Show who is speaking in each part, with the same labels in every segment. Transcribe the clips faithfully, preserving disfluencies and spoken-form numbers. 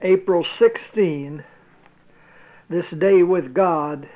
Speaker 1: April sixteenth, this day with God.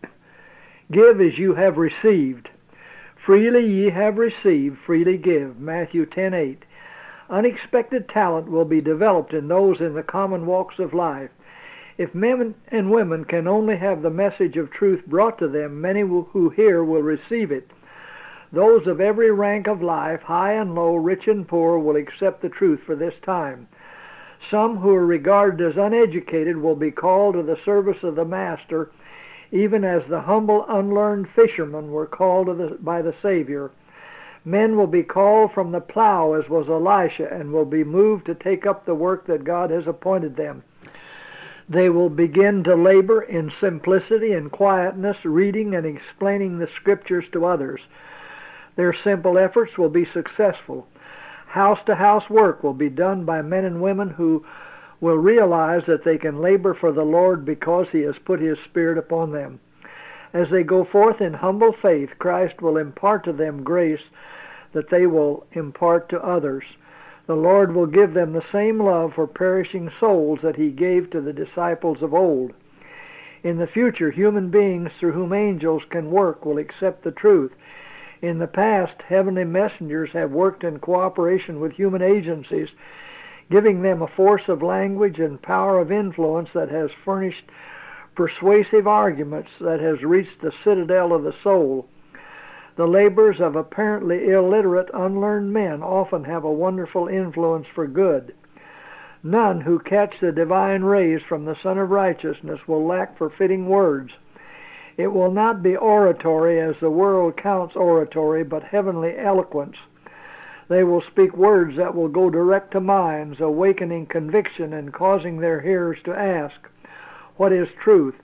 Speaker 1: Give as you have received. Freely ye have received, freely give. Matthew ten eight. Unexpected talent will be developed in those in the common walks of life. If men and women can only have the message of truth brought to them, many who hear will receive it. Those of every rank of life, high and low, rich and poor, will accept the truth for this time. Some who are regarded as uneducated will be called to the service of the Master, even as the humble, unlearned fishermen were called to the, by the Savior. Men will be called from the plow, as was Elisha, and will be moved to take up the work that God has appointed them. They will begin to labor in simplicity and quietness, reading and explaining the Scriptures to others. Their simple efforts will be successful. House-to-house work will be done by men and women who will realize that they can labor for the Lord because He has put His Spirit upon them. As they go forth in humble faith, Christ will impart to them grace that they will impart to others. The Lord will give them the same love for perishing souls that He gave to the disciples of old. In the future, human beings through whom angels can work will accept the truth. In the past, heavenly messengers have worked in cooperation with human agencies, giving them a force of language and power of influence that has furnished persuasive arguments that has reached the citadel of the soul. The labors of apparently illiterate, unlearned men often have a wonderful influence for good. None who catch the divine rays from the Sun of Righteousness will lack for fitting words. It will not be oratory as the world counts oratory, but heavenly eloquence. They will speak words that will go direct to minds, awakening conviction and causing their hearers to ask, "What is truth?"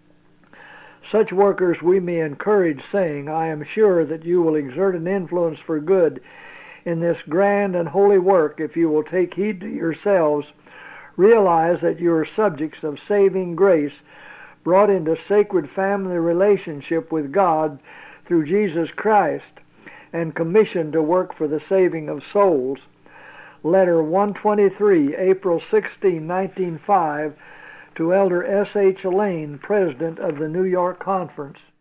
Speaker 1: Such workers we may encourage, saying, "I am sure that you will exert an influence for good in this grand and holy work if you will take heed to yourselves, realize that you are subjects of saving grace, brought into sacred family relationship with God through Jesus Christ, and commissioned to work for the saving of souls." Letter one twenty-three, April sixteenth, nineteen oh five, to Elder S H Lane, President of the New York Conference.